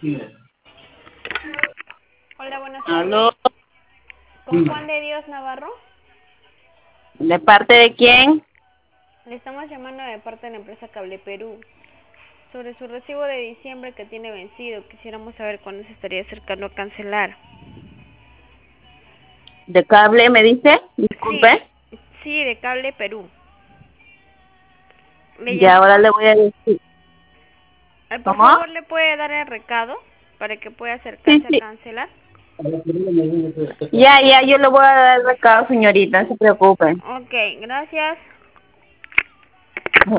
Hola, buenas tardes. ¿Aló? ¿Con Juan de Dios Navarro? ¿De parte de quién? Le estamos llamando de parte de la empresa Cable Perú. Sobre su recibo de diciembre que tiene vencido, quisiéramos saber cuándo se estaría acercando a cancelar. ¿De cable me dice? Sí, Disculpe. sí, de Cable Perú. Le Ya ahora llamamos. le voy a decir. Por ¿Cómo? favor, ¿le puede dar el recado para que pueda Sí, acercarse a sí. cancelar? Ya, yo le voy a dar el recado, señorita, no se preocupe. Ok, gracias.